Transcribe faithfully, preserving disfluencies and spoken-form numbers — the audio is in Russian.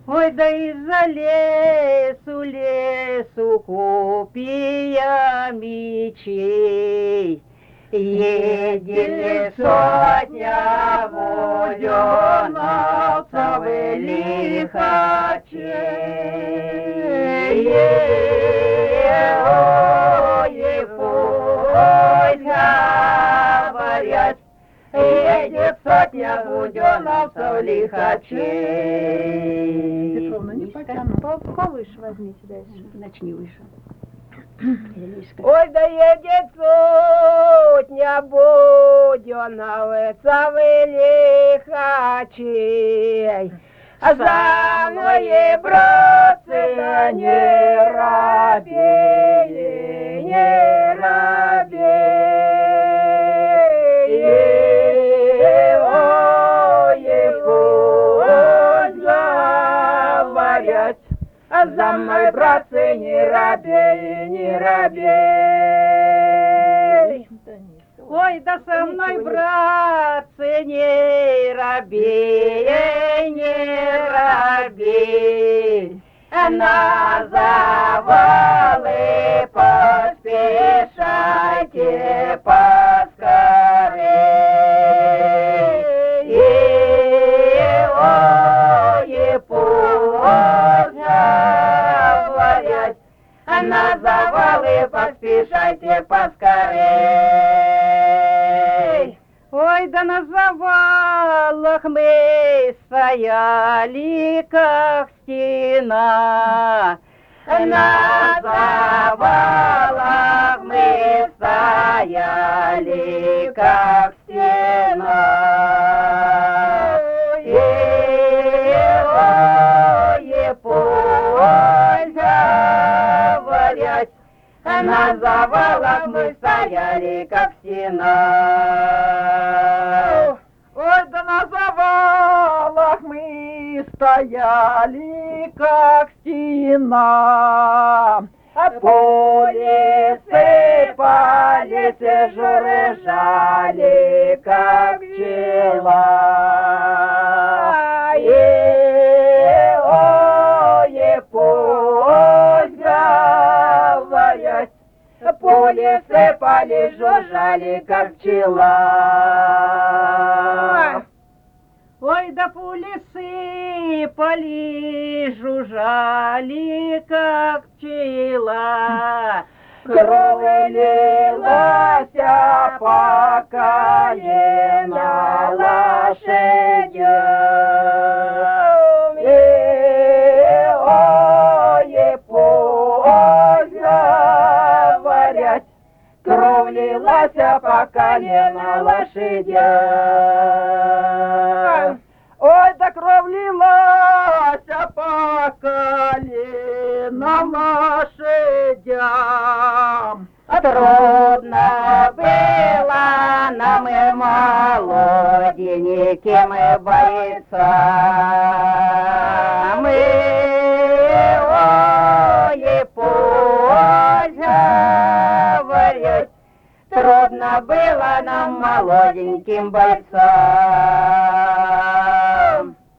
Ой, да из-за лесу, лесу копия мечей. Едет сотня буденовцев и лихачей. Ой, пусть говорят, едет сотня буденовцев лихачей. Петровна, не потяну. Повыше возьмите дальше. Начни выше. Ой, да едет сотня буденовцев и лихачей. А за мной, братцы, не робей, не робей. Ой, пусть говорят, а за мной, братцы, не робей, не робей. Ой, да со мной, братцы, не робей, не робей. На завалы поспешайте поскорей. Ой, пусть говорят, на завалы поспешайте поскорей. Ой, да на завалах мы стояли, как стена. На завалах мы стояли, как стена. Ой, пусть говорят, на завалах мы стояли, как стена. Ой, да на завалах мы стояли, как стена. А пули сыпались, жужжали, как пчела. И, ой, пусть говорят, пули сыпались, жужжали, как пчела. Ой, да пули сыпали, жужжали, как пчела. Кровь лилась по колено лошадям. И, ой, пусть говорят, кровь лилась по колено лошадям. Ой, да кровь лилась по колено лошадям. Трудно было нам и молоденьким и бойцам. Мы, ой, пусть говорят, трудно было нам молоденьким бойцам.